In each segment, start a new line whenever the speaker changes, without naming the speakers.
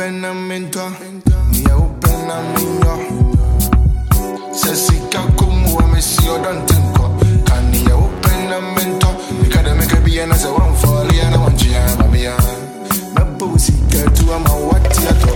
open a mentor, me open a minyo. Sessika kumu wa mesi odantenko. Can you open a mentor? Because they make a be and as a one for Liana one Giamma. My bossy get to a mawatiato.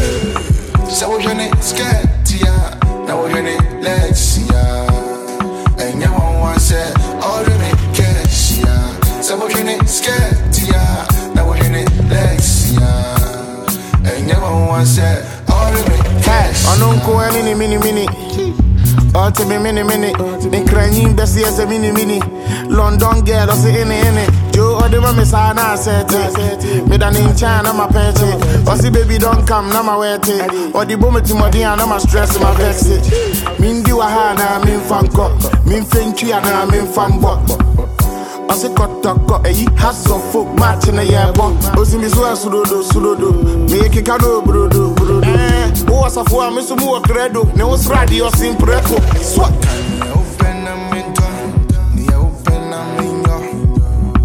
So you're not scared, tia. Now you're not let's see ya. And you won't say, all the make cash, ya. So you're not scared, tia. Now you're not let's see ya. And you won't say, all the make cash.
I don't go any mini. All to me mini. Me crying best yes a mini. London girl I say any. Joe or the mama say na set it. Me done in China my pet it. Or see baby don't come na my wet it. Or the bomb to my dia na my stress my vex it. Min di wa ha na min fan ko. Min fentry na min fan bo. I say cut has some folk match in the year bomb. Ozimi sulodo. Make it cano brodo. Who was a four miss more credo? No was radio simple. Swat.
Open a mentor, me open a minyo.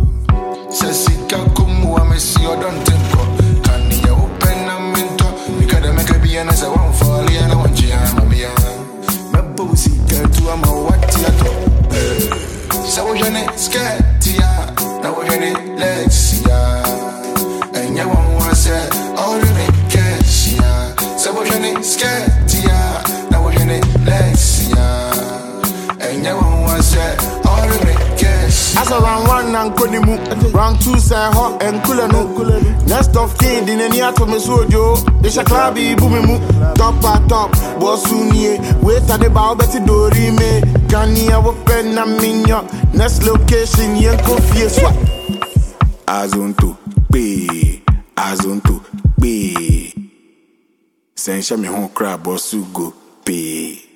Sessika kumu wa mesi odantenko. Can you open a mentor? Because they make a be and as a one for Liana one Giamma. My bossy get to a mawatiato. So you're not scared, tia. Now you're not let's see ya. And you won't say, all the make cash, ya. So you're not scared, tia. Now you're not let's see ya. And you won't say, all the make cash.
As a round one and konimu, round two say hot and coolano. Next of king in any atom sojo. It's a clubby boomimu. Top at top, bossunye. Wait at the bow, Betty Dory me. Can you open a minyo? Next location, yen coffee swap. Azonto, be. Azonto, be. Send me home crab or sugo, be.